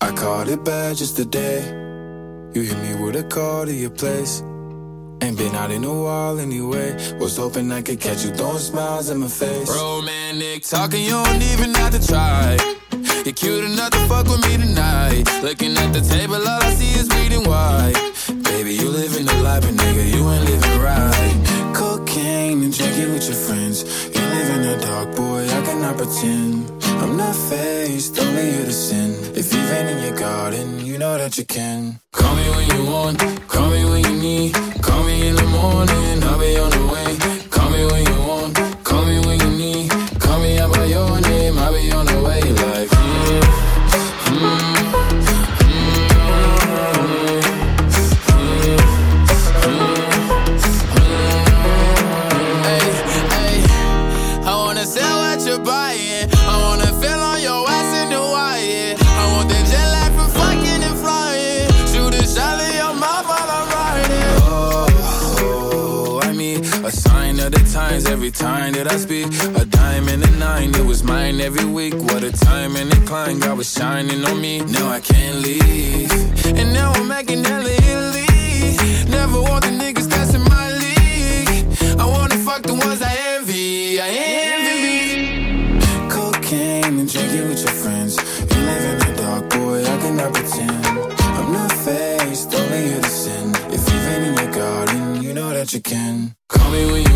I caught it bad just today. You hit me with a call to your place. Ain't been out in a while anyway. Was hoping I could catch you throwing smiles in my face. Romantic talking, you don't even have to try. You're cute enough to fuck with me tonight. Looking at the table, all I see is bleeding white. Baby, you living the life, but nigga, you ain't living right. Cocaine and drinking with your friends. You live in the dark, boy, I cannot pretend. I'm not faced, only you to sin. If you've been in your garden, you know that you can. Call me when you want, call me when you need. Call me in the morning, I'll be on the way. Call me when you want, call me when you need. Call me out by your name, I'll be on the way. Like, I wanna sell what you're buying. I wanna feel on your ass in Hawaii. I want that jet lag from fucking and flying. Shoot a shot in your mouth while I'm riding. Oh, I mean, a sign of the times every time that I speak. A dime and a nine, it was mine every week. What a time and a climb, God was shining on me. Now I can't leave, And now I'm making hella Italy. Never want the niggas that's in my league. I wanna fuck the ones I envy. I envy. cocaine and drinking with your friends. You live in the dark, boy, I cannot pretend. I'm not faced, only you to sin. If you've been in your garden, you know that you can. Call me when you